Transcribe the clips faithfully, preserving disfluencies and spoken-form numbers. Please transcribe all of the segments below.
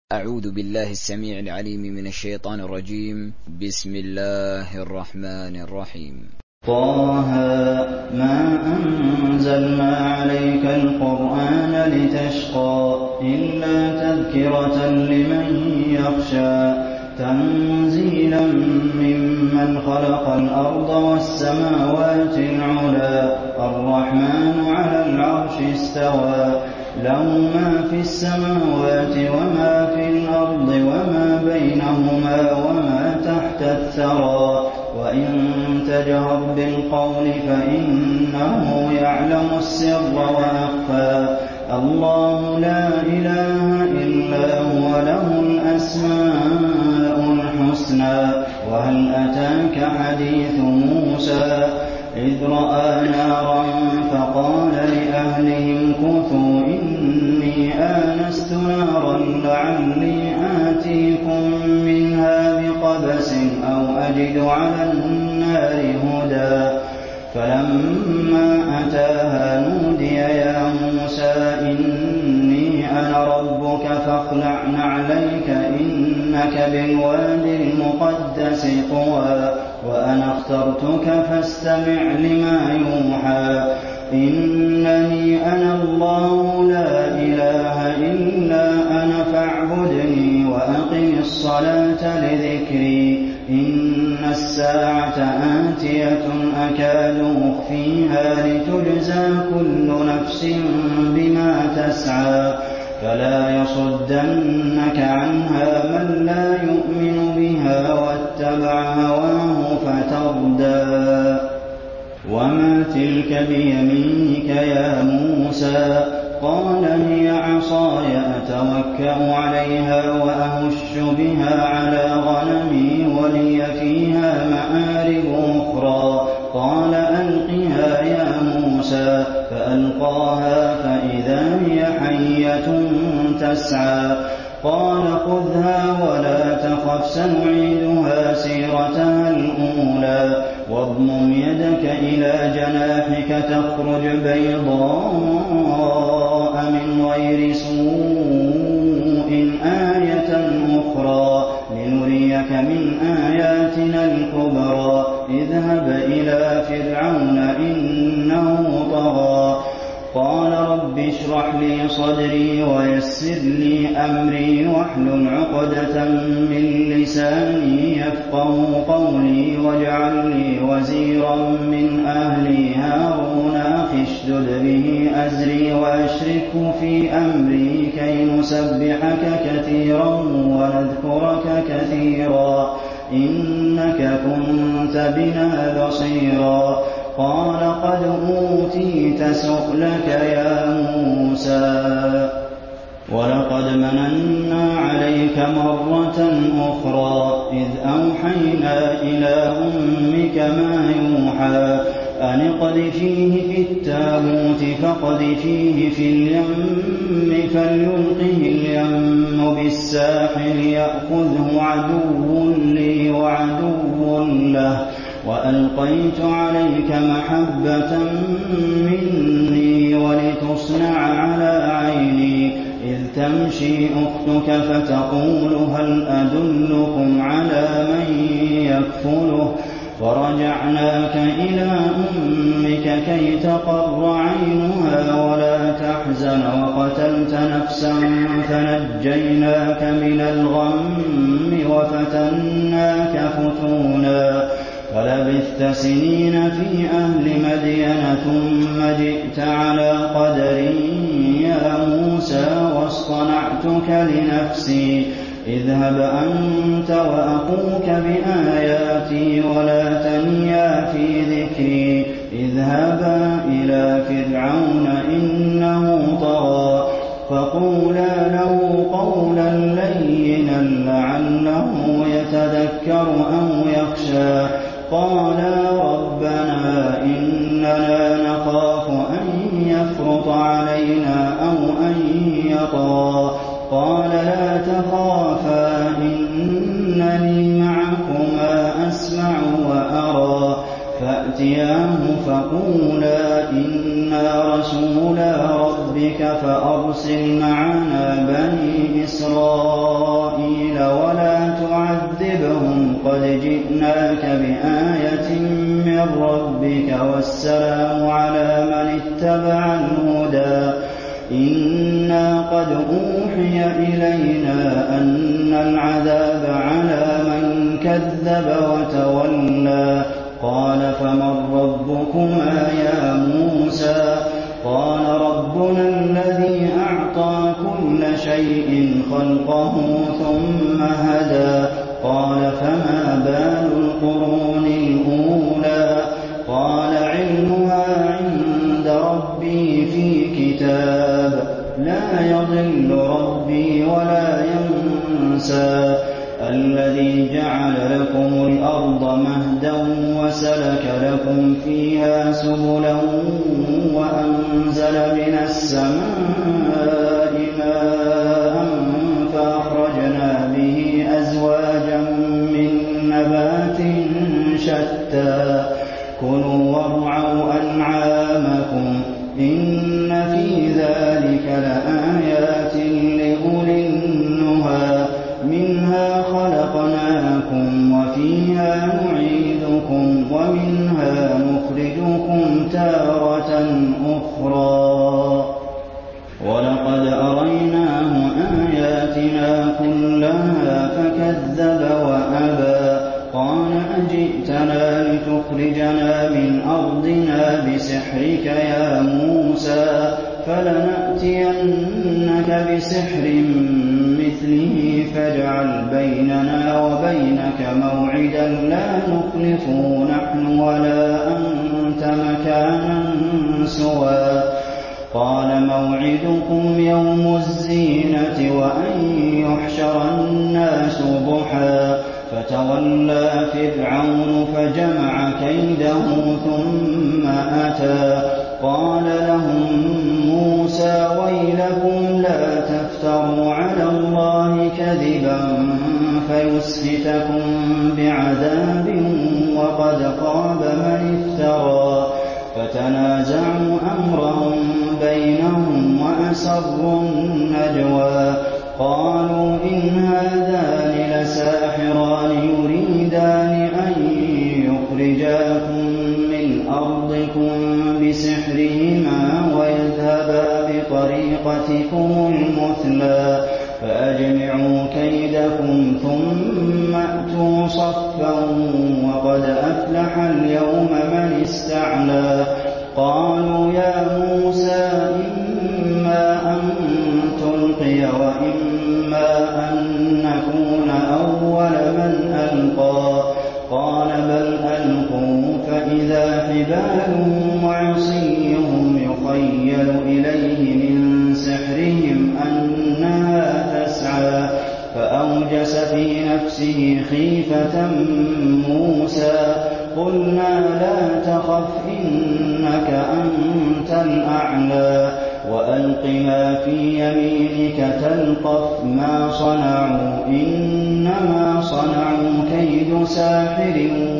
أعوذ بالله السميع العليم من الشيطان الرجيم. بسم الله الرحمن الرحيم. طه ما أنزلنا عليك القرآن لتشقى إلا تذكرة لمن يخشى تنزيلا ممن خلق الأرض والسماوات العلى الرحمن على العرش استوى له ما في السماوات وما في الأرض وما بينهما وما تحت الثرى وإن تجهر بالقول فإنه يعلم السر وأخفى الله لا إله إلا هو له الأسماء الحسنى وهل أتاك حديث موسى إذ رأى نارا فقال لأهلهم كثوا إني آنست نارا لعلي آتيكم منها بقبس أو أجد على النار هدى فلما أتاها نودي يا موسى إني أنا ربك فاخلع نعليك إنك بالواد المقدس طوى وأنا اخترتك فاستمع لما يوحى إنني أنا الله لا إله إلا أنا فاعبدني وأقم الصلاة لذكري إن الساعة آتية أكاد أخفيها لتجزى كل نفس بما تسعى فلا يصدنك عنها من لا يؤمن بها واتبع هواه فتردى وما تلك بيمينك يا موسى قال هي عصاي أتوكأ عليها وأهش بها على غنمي ولي فيها مآرب أخرى قال ألقها يا موسى فألقاها فإذا هي حية تسعى قال خذها ولا تخف سنعيدها سيرتها الأولى واضمم يدك إلى جناحك تخرج بيضاء من غير سوء آية أخرى لنريك من آياتنا الكبرى اذهب إلى فرعون إنه طغى قال رب اشرح لي صدري ويسر لي أمري واحلل عقدة من لساني يفقهوا قولي واجعل لي وزيرا من أهلي هارون أخي اشدد به أزري وأشركه في أمري كي نسبحك كثيرا ونذكرك كثيرا إنك كنت بنا بصيرا قال قد أوتيت سؤلك يا موسى ولقد مننا عليك مرة أخرى إذ أوحينا إلى أمك ما يوحى أن اقذفيه في التابوت فاقذفيه في اليم فليلقه اليم بالساحل يأخذه عدو لي وعدو له وألقيت عليك محبة مني ولتصنع على عيني إذ تمشي أختك فتقول هل أدلكم على من يكفله فرجعناك إلى أمك كي تقر عينها ولا تحزن وقتلت نفسا فنجيناك من الغم وفتناك فتونا فلبثت سنين في أهل مدين ثم جئت على قدر يا موسى واصطنعتك لنفسي اذهب أنت وأخوك بآياتي ولا تنيا في ذكري اذهبا إلى فرعون إنه طغى فقولا له قولا لينا لعله يتذكر أو يخشى قالا ربنا إننا نخاف أن يفرط علينا أو أن يطغى قال لا تخافا إنني معكما أسمع وأرى فَأْتِيَاهُ فَقُولَا إِنَّا رَسُولَا رَبِّكَ فَأَرْسِلْ مَعَنَا بَنِي إِسْرَائِيلَ وَلَا تُعَذِّبْهُمْ قَدْ جِئْنَاكَ بِآيَةٍ مِّن رَّبِّكَ وَالسَّلَامُ عَلَىٰ مَنِ اتَّبَعَ الْهُدَىٰ إِنَّا قَدْ أُوحِيَ إِلَيْنَا أَنَّ الْعَذَابَ عَلَىٰ مَن كَذَّبَ وَتَوَلَّىٰ قَالَ فَمَن رَّبُّكُمَا يَا مُوسَىٰ قَالَ رَبُّنَا الَّذِي أَعْطَىٰ كُلَّ شَيْءٍ خَلْقَهُ ثُمَّ هَدَىٰ قَالَ فَمَا بَالُ الْقُرُونِ الْأُولَىٰ قَالَ عِلْمُهَا عِندَ رَبِّي فِي كِتَابٍ لَّا يَضِلُّ رَبِّي وَلَا يَنسَى الَّذِي جَعَلَ لَكُمُ الْأَرْضَ مَهْدًا وَسَلَكَ لَكُمْ فِيهَا سُبُلًا وَأَنزَلَ مِنَ السَّمَاءِ مَاءً فَأَخْرَجْنَا بِهِ أَزْوَاجًا مِّن نَّبَاتٍ شَتَّىٰ كُلُوا وَارْعَوْا أَنْعَامَكُمْ إِنَّ فِي ذَٰلِكَ لَآيَاتٍ لِّأُولِي النُّهَىٰ مِنْهَا خَلَقْنَاكُمْ وَفِيهَا نُعِيدُكُمْ وَمِنْهَا نُخْرِجُكُمْ تَارَةً أُخْرَىٰ وَلَقَدْ أَرَيْنَاهُ آيَاتِنَا كُلَّهَا فَكَذَّبَ وَأَبَىٰ قَالَ أَجِئْتَنَا لِتُخْرِجَنَا مِنْ أَرْضِنَا بِسِحْرِكَ يَا مُوسَىٰ فَلَنَأْتِيَنَّكَ بِسِحْرٍ مِّثْلِهِ فَاجْعَلْ بَيْنَنَا وَبَيْنَكَ مَوْعِدًا لَّا نُخْلِفُهُ نَحْنُ وَلَا أَنتَ مَكَانًا سُوًى قَالَ مَوْعِدُكُمْ يَوْمُ الزِّينَةِ وَأَن يُحْشَرَ النَّاسُ ضُحًى فَتَوَلَّىٰ فِرْعَوْنُ فَجَمَعَ كَيْدَهُ ثُمَّ أَتَىٰ قَالَ لَهُم مُّوسَىٰ وَيْلَكُمْ لَا تَفْتَرُوا عَلَى اللَّهِ كَذِبًا فَيُسْحِتَكُم بِعَذَابٍ وَقَدْ خَابَ مَنِ افْتَرَىٰ فَتَنَازَعُوا أَمْرَهُم بَيْنَهُمْ وَأَسَرُّوا النَّجْوَىٰ قَالُوا إِنْ هَٰذَانِ لَسَاحِرَانِ يُرِيدَانِ أَن يُخْرِجَاكُم مِّنْ أَرْضِكُم بِسِحْرِهِمَا وَيَذْهَبَا بِطَرِيقَتِكُمُ الْمُثْلَىٰ فَأَجْمِعُوا كَيْدَكُمْ ثُمَّ أْتُوا صَفًّا وَقَدْ أَفْلَحَ الْيَوْمَ مَنِ اسْتَعْلَىٰ قَالُوا يَا مُوسَىٰ إِمَّا أَن تُلْقِيَ وَإِمَّا أَن نَّكُونَ أَوَّلَ مَنْ أَلْقَىٰ قَالَ بَلْ أَلْقُوا فَإِذَا حِبَالُهُمْ وَعِصِيُّهُمْ يُخَيَّلُ إِلَيْهِ مِن سِحْرِهِمْ أَنَّهَا تَسْعَىٰ فَأَوْجَسَ فِي نَفْسِهِ خِيفَةً مُّوسَىٰ قُلْنَا لَا تَخَفْ إِنَّكَ أَنتَ الْأَعْلَىٰ وَأَلْقِ مَا فِي يَمِينِكَ تَلْقَفْ مَا صَنَعُوا إِنَّمَا صَنَعُوا كَيْدُ سَاحِرٍ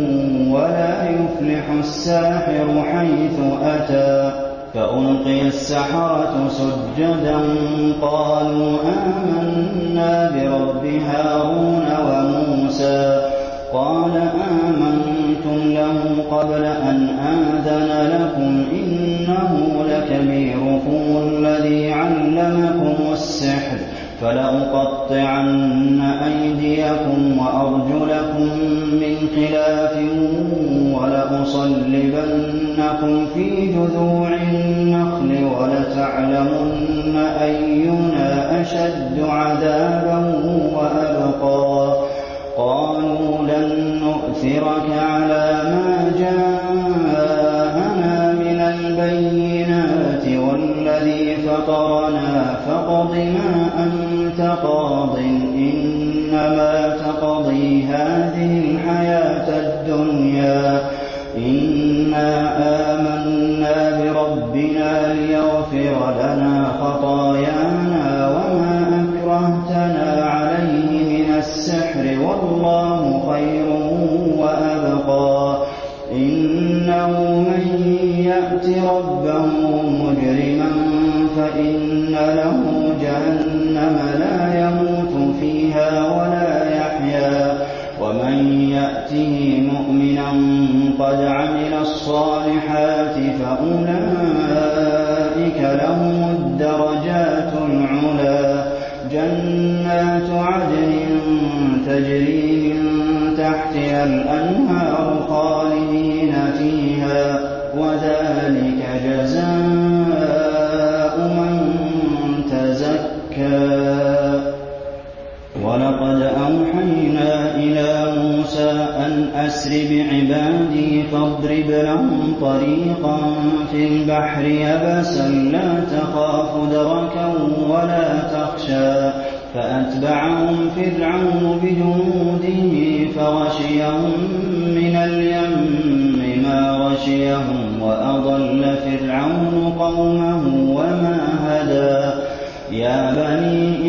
وَلَا يُفْلِحُ السَّاحِرُ حَيْثُ أَتَىٰ فَأُلْقِيَ السَّحَرَةُ سُجَّدًا قَالُوا آمَنَّا بِرَبِّ هَارُونَ وَمُوسَىٰ قَالَ آمَنتُمْ لَهُ قَبْلَ أَنْ آذَنَ لَكُمْ إِنَّهُ لَكَبِيرُكُمُ الَّذِي عَلَّمَكُمُ السِّحْرَ فَلَأُقَطِّعَنَّ أَيْدِيَكُمْ وَأَرْجُلَكُم مِّنْ خِلَافٍ وَلَأُصَلِّبَنَّكُمْ فِي جُذُوعِ النَّخْلِ وَلَتَعْلَمُنَّ أَيُّنَا أَشَدُّ عَذَابًا وَأَبْقَىٰ قَالُوا لَن نُّؤْثِرَكَ عَلَىٰ مَا جَاءَنَا مِنَ الْبَيِّنَاتِ وَالَّذِي فَطَرَنَا فَاقْضِ مَا أَنتَ قَاضٍ إِنَّمَا تَقْضِي هَٰذِهِ الْحَيَاةَ الدُّنْيَا إِنَّا آمَنَّا بِرَبِّنَا لِيَغْفِرَ لَنَا خَطَايَانَا وَمَا أَكْرَهْتَنَا عَلَيْهِ مِنَ السِّحْرِ وَاللَّهُ خَيْرٌ وَأَبْقَىٰ آيَاتِهِ مُؤْمِنًا قَدْ عَمِلَ الصَّالِحَاتِ فَأُولَٰئِكَ لَهُمُ الدَّرَجَاتُ الْعُلَىٰ جَنَّاتُ عَدْنٍ تَجْرِي مِن تَحْتِهَا الْأَنْهَارُ خَالِدِينَ فِيهَا ۚ وَذَٰلِكَ جَزَاءُ مَن تَزَكَّىٰ. وَلَقَدْ أَوْحَيْنَا إِلَىٰ مُوسَىٰ أَنْ أَسْرِ بِعِبَادِي فَاضْرِبْ لَهُمْ طَرِيقًا فِي الْبَحْرِ يَبَسًا لَّا تَخَافُ دَرَكًا وَلَا تَخْشَىٰ فَأَتْبَعَهُمْ فِرْعَوْنُ بِجُنُودِهِ فَغَشِيَهُم مِّنَ الْيَمِّ مَا غَشِيَهُمْ وَأَضَلَّ فِرْعَوْنُ قَوْمَهُ وَمَا هَدَىٰ يَا بَنِي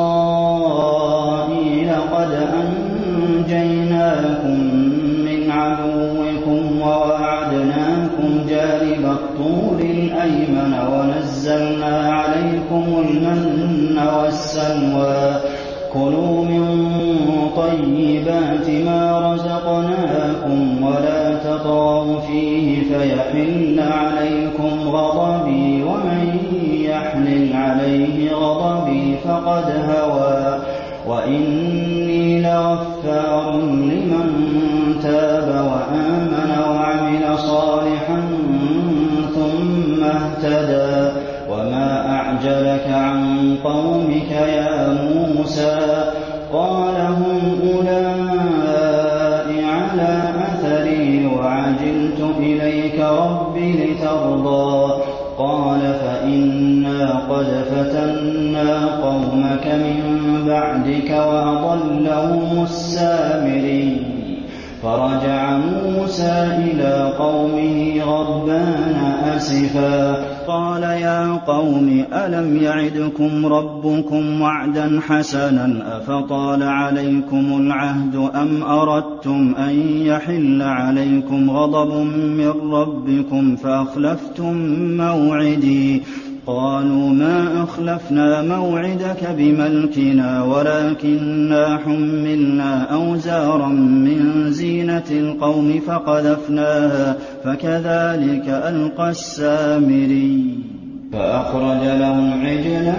إِسْرَائِيلَ قَدْ أَنجَيْنَاكُم مِّنْ عَدُوِّكُمْ وَوَاعَدْنَاكُمْ جَانِبَ الطُّورِ الْأَيْمَنَ وَنَزَّلْنَا عَلَيْكُمُ الْمَنَّ وَالسَّلْوَىٰ ۖ كُلُوا مِن طَيِّبَاتِ مَا رَزَقْنَاكُمْ وَلَا تَطْغَوْا فِيهِ فَيَحِلَّ عَلَيْكُمْ غَضَبِي ۖ وَمَن يَحْلِلْ عَلَيْهِ غَضَبِي فَقَدْ هَوَىٰ ۚ وَإِنِّي لَغَفَّارٌ لِّمَن تَابَ وَآمَنَ وَعَمِلَ صَالِحًا ثُمَّ اهْتَدَىٰ. وَمَا أَعْجَلَكَ عَن قَوْمِكَ يَا مُوسَىٰ قَالَ هُمْ أُولَاءِ عَلَىٰ أَثَرِي وَعَجِلْتُ إِلَيْكَ رَبِّ لِتَرْضَىٰ قَالَ فَإِنَّا قَدْ فَتَنَّا قَوْمَكَ مِن بَعْدِكَ وَأَضَلَّهُمُ السَّامِرِيُّ فرجع موسى إلى قومه غضبان أسفا قال يا قوم ألم يعدكم ربكم وعدا حسنا أفطال عليكم العهد أم أردتم أن يحل عليكم غضب من ربكم فأخلفتم موعدي قالوا ما أخلفنا موعدك بملكنا ولكننا حملنا أوزارا من زينة القوم فقذفناها فكذلك ألقى السامري فأخرج لهم عجلا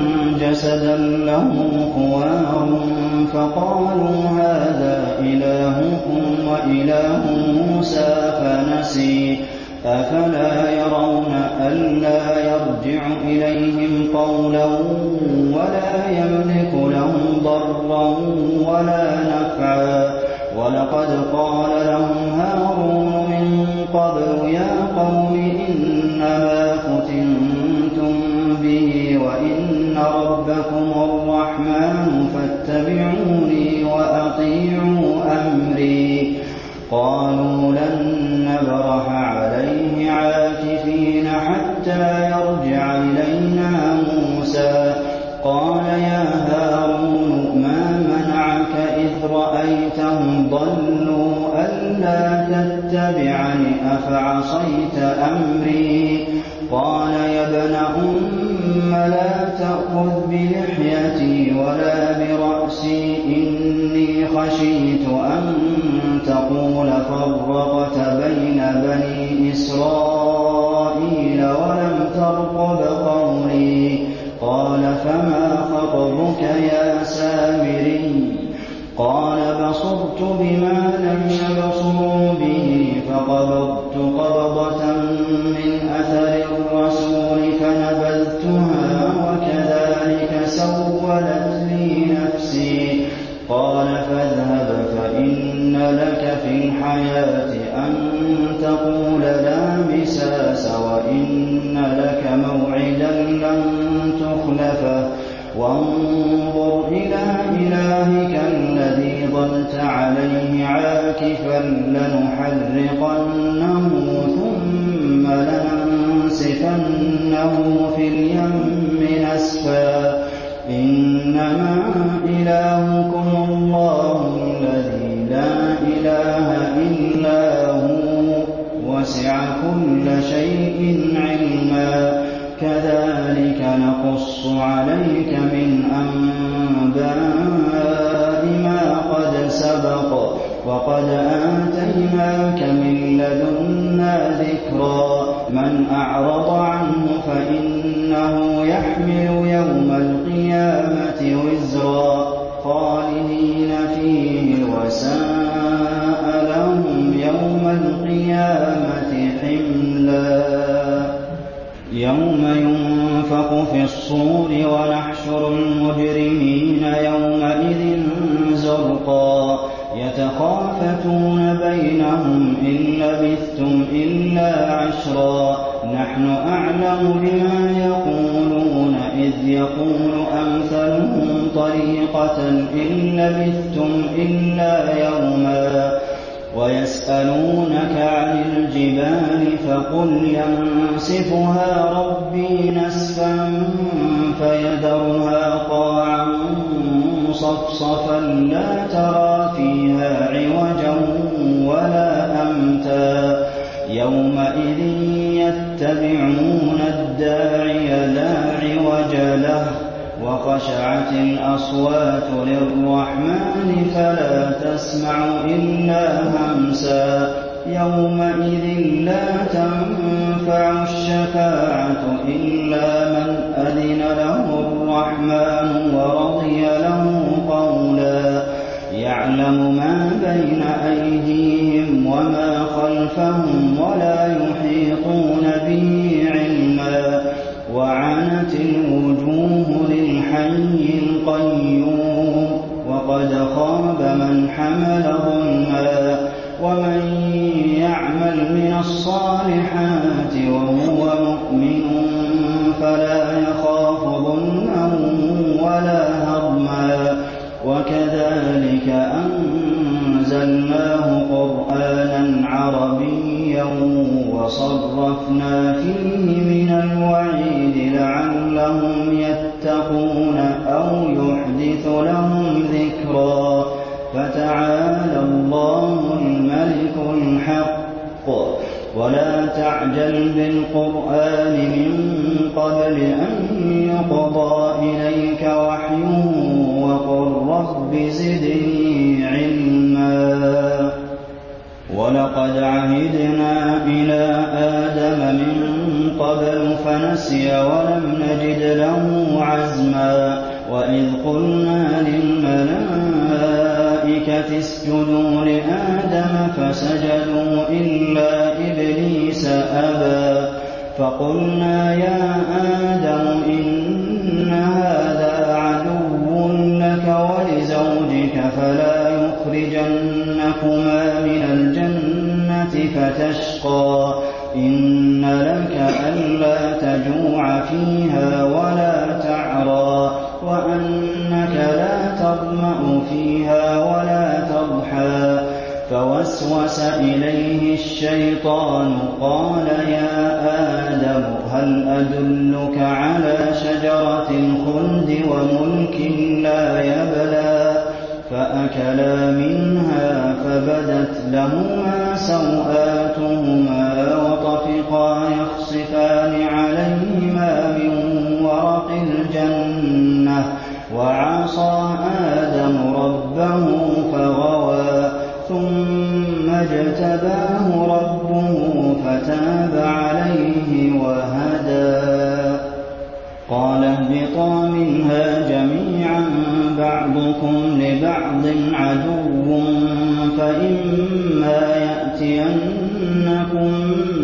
جسدا له خوار فقالوا هذا إلهكم وإله موسى فنسي أفلا يرون ألا يرجع إليهم قولا ولا يملك لهم ضرا ولا نفعا ولقد قال لهم هارون من قبل يا قوم إنما فتنتم به وإن ربكم الرحمن فاتبعوني وأطيعوا أمري قالوا لن نبرح عليه عاكفين حتى يرجع إلينا موسى قال يا هارون ما منعك إذ رأيتهم ضلوا ألا تتبعني أفعصيت أمري قال يا ابن أم لا تأخذ بلحيتي ولا برأسي إني خشيت أن تقول فرقت بين بني إسرائيل ولم ترقب قولي قال فما خطبك يا سامري قال بصرت بما لم يبصروا به فقبضت قبضة من أثر الرسول فنبذتها وكذلك سولت لي نفسي قال فاذهب فإن لك في الحياة أن تقول لا مساس وإن لك موعدا لن تخلفه وانظر إلى إلهك الذي ظلت عليه عاكفا لنحرقنه ثم لننسفنه في اليم نسفا إنما إلهكم الله الذي لا إله إلا هو وسع كل شيء علما كذلك نقص عليك من أنباء ما قد سبق وَقَدْ آتَيْنَاكَ مِن لَّدُنَّا ذِكْرًا مَّنْ أَعْرَضَ عَنْهُ فَإِنَّهُ يَحْمِلُ يَوْمَ الْقِيَامَةِ وِزْرًا خَالِدِينَ فِيهِ وَسَاءَ لَهُمْ يَوْمَ الْقِيَامَةِ حِمْلًا يَوْمَ يُنفَخُ فِي الصُّورِ وَنَحْشُرُ الْمُجْرِمِينَ يَوْمَئِذٍ زُرْقًا يَتَخَافَتُونَ بَيْنَهُمْ إِن لَّبِثْتُمْ إِلَّا عَشْرًا نَّحْنُ أَعْلَمُ بِمَا يَقُولُونَ إِذْ يَقُولُ أَمْثَلُهُمْ طَرِيقَةً إِن لَّبِثْتُمْ إِلَّا يَوْمًا وَيَسْأَلُونَكَ عَنِ الْجِبَالِ فَقُلْ يَنسِفُهَا رَبِّي نَسْفًا فَيَذَرُهَا قَاعًا صَفْصَفًا لَّا تَرَىٰ فِيهَا عِوَجًا وَلَا أَمْتًا يَوْمَئِذٍ يَتَّبِعُونَ الدَّاعِيَ لَا عِوَجَ لَهُ وَخَشَعَتِ الْأَصْوَاتُ لِلرَّحْمَٰنِ فَلَا تَسْمَعُ إِلَّا هَمْسًا يَوْمَئِذٍ لَّا تَنفَعُ الشَّفَاعَةُ إِلَّا مَنْ أَذِنَ لَهُ الرَّحْمَٰنُ وَرَضِيَ لَهُ قَوْلًا يَعْلَمُ مَا بَيْنَ أَيْدِيهِمْ وَمَا خَلْفَهُمْ وَلَا يُحِيطُونَ بِهِ عِلْمًا وَعَنَتِ الْوُجُوهُ لِلْحَيِّ الْقَيُّومِ وَقَدْ خَابَ مَنْ حَمَلَ ظُلْمًا وَمَن يَعْمَلْ مِنَ الصَّالِحَاتِ وَهُوَ مُؤْمِنٌ فَلَا يَخَافُ ظُلْمًا وَلَا هَضْمًا وَكَذَٰلِكَ أَنزَلْنَاهُ قُرْآنًا عَرَبِيًّا وَصَرَّفْنَا فِيهِ مِنَ الْوَعِيدِ لَعَلَّهُمْ يَتَّقُونَ أَوْ يُحْدِثُ لَهُمْ ذِكْرًا فَتَعَالَى اللَّهُ الْمَلِكُ الْحَقُّ وَلَا تَعْجَلْ بِالْقُرْآنِ مِن قَبْلِ أَن يُقْضَىٰ إِلَيْكَ وَحْيُهُ وَقُل رَّبِّ زِدْنِي عِلْمًا وَلَقَدْ عَهِدْنَا إِلَىٰ آدَمَ مِن قَبْلُ فَنَسِيَ وَلَمْ نَجِدْ لَهُ عَزْمًا وَإِذْ قُلْنَا لِلْمَلَائِكَةِ اسْجُدُوا لِآدَمَ فَسَجَدُوا إِلَّا إِبْلِيسَ أَبَىٰ فَقُلْنَا يَا آدَمُ إِنَّ هَٰذَا عَدُوٌّ لَّكَ وَلِزَوْجِكَ فَلَا يُخْرِجَنَّكُمَا مِنَ الْجَنَّةِ فَتَشْقَىٰ إِنَّ لَكَ أَلَّا تَجُوعَ فِيهَا وَلَا تَعْرَىٰ وَأَنَّكَ لَا تَظْمَأُ فِيهَا وَلَا تَضْحَىٰ فَوَسْوَسَ إِلَيْهِ الشَّيْطَانُ قَالَ يَا آدَمُ هَلْ أَدُلُّكَ عَلَىٰ شَجَرَةِ الْخُلْدِ وَمُلْكٍ لَّا يَبْلَىٰ فَأَكَلَا مِنْهَا فَبَدَتْ لَهُمَا سَوْآتُهُمَا وَطَفِقَا يَخْصِفَانِ عَلَيْهِمَا مِن وَرَقِ الْجَنَّةِ وَعَصَىٰ آدَمُ رَبَّهُ فَغَوَىٰ ثُمَّ اجْتَبَاهُ رَبُّهُ فَتَابَ عَلَيْهِ وَهَدَىٰ قَالَ اهْبِطَا مِنْهَا جَمِيعًا بَعْضُكُمْ لِبَعْضٍ عَدُوٌّ فَإِمَّا يَأْتِيَنَّكُم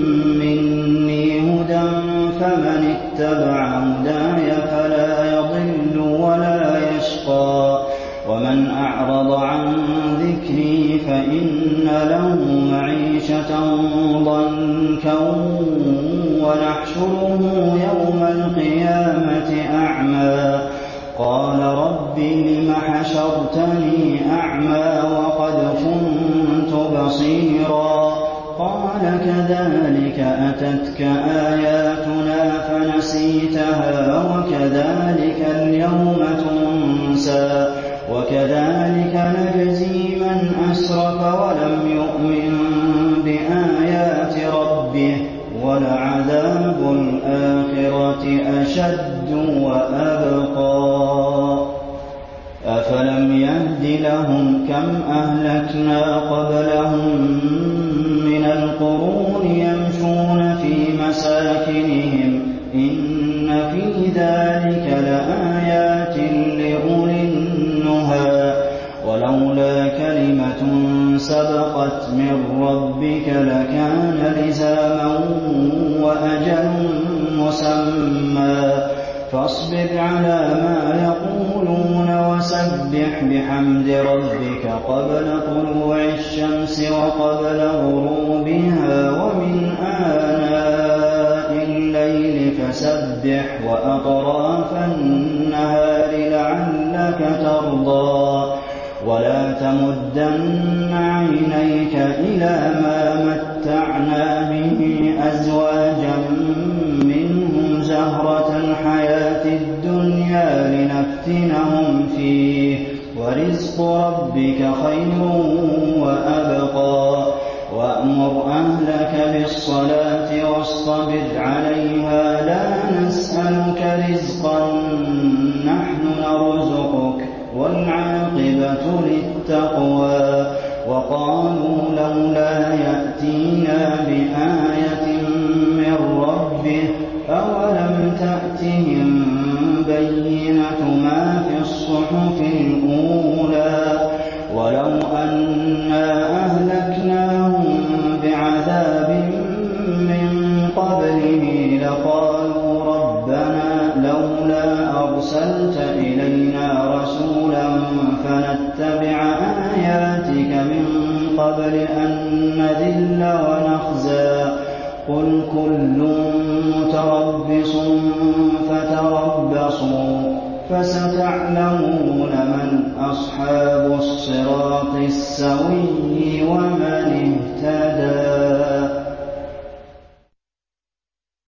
مِّنِّي هُدًى فَمَنِ اتَّبَعَ هُدَايَ فَلَا يَضِلُّ وَلَا يَشْقَىٰ وَمَنْ أَعْرَضَ عَن ذِكْرِي فَإِنَّ لَهُ مَعِيشَةً ضَنكًا وَنَحْشُرُهُ يَوْمَ الْقِيَامَةِ أَعْمَىٰ قَالَ رَبِّ لِمَ حَشَرْتَنِي أَعْمَىٰ وَقَدْ كُنتُ بَصِيرًا قَالَ كَذَٰلِكَ أَتَتْكَ آيَاتُنَا فَنَسِيتَهَا وَكَذَٰلِكَ الْيَوْمَ تُنسَىٰ وَكَذَٰلِكَ نَجْزِي مَنْ أَسْرَفَ وَلَمْ يُؤْمِن بِآيَاتِ رَبِّهِ وَلَعَذَابُ الْآخِرَةِ أَشَدُّ وَأَبْقَىٰ أَفَلَمْ يَهْدِ نُمَدِّ لَهُمْ كَمْ أَهْلَكْنَا قَبْلَهُم مِّنَ الْقُرُونِ يَمْشُونَ فِي مَسَاكِنِهِمْ ۗ إِنَّ فِي ذَٰلِكَ لَآيَاتٍ لِّأُولِي النُّهَىٰ وَلَوْلَا كَلِمَةٌ سَبَقَتْ مِن رَّبِّكَ لَكَانَ لِزَامًا وَأَجَلٌ مُّسَمًّى فاصبر على ما يقولون وسبح بحمد ربك قبل طلوع الشمس وقبل غروبها ومن آناء الليل فسبح وأطراف النهار لعلك ترضى ولا تمدن عينيك إلى ما متعنا به أزواجا منهم زهرة الحياة الدنيا لنفتنهم فيه ورزق ربك خير وأبقى وأمر أهلك بالصلاة واصطبر عليها لا نسألك رزقا نحن نرزقك والعاقبة للتقوى وقالوا لولا يأتينا بآية من ربه أولم تأتهم بينة ما في الصحف الأولى ولو أنا أهلكناهم بعذاب من قبله لقالوا ربنا لولا أرسلت إلينا رسولا فنتبع آياتك من قبل أن نذل ونخزى قل كل متربص فتربصوا فستعلمون من أصحاب الصراط السوي ومن